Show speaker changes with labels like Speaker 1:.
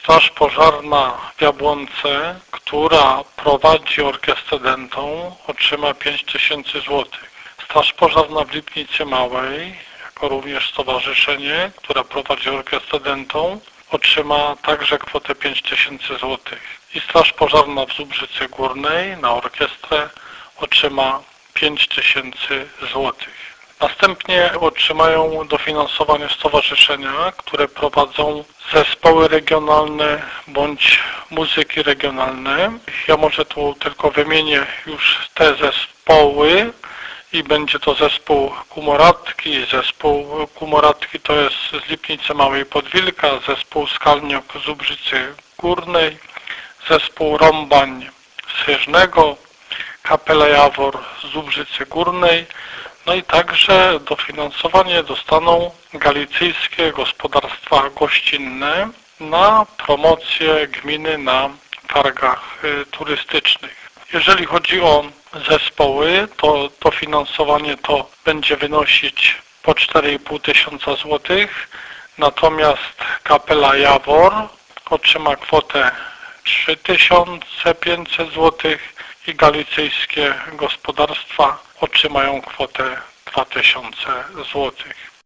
Speaker 1: Straż Pożarna w Jabłonce, która prowadzi orkiestrę dętą, otrzyma 5000 zł. Straż Pożarna w Lipnicy Małej, jako również stowarzyszenie, które prowadzi orkiestrę dętą, otrzyma także kwotę 5000 zł. I Straż Pożarna w Zubrzycy Górnej na orkiestrę otrzyma 5000 zł. Następnie otrzymają dofinansowanie stowarzyszenia, które prowadzą zespoły regionalne bądź muzyki regionalne. Ja może tu tylko wymienię już te zespoły i będzie to zespół Kumoratki. Zespół Kumoratki to jest z Lipnicy Małej Podwilka, zespół Skalniok z Zubrzycy Górnej, zespół Rąbań z Chyżnego, Kapela Jawor z Zubrzycy Górnej. No i także dofinansowanie dostaną galicyjskie gospodarstwa gościnne na promocję gminy na targach turystycznych. Jeżeli chodzi o zespoły, to dofinansowanie to będzie wynosić po 4,5 tysiąca złotych, natomiast Kapela Jawor otrzyma kwotę 3500 złotych i galicyjskie gospodarstwa otrzymają kwotę 2000 złotych.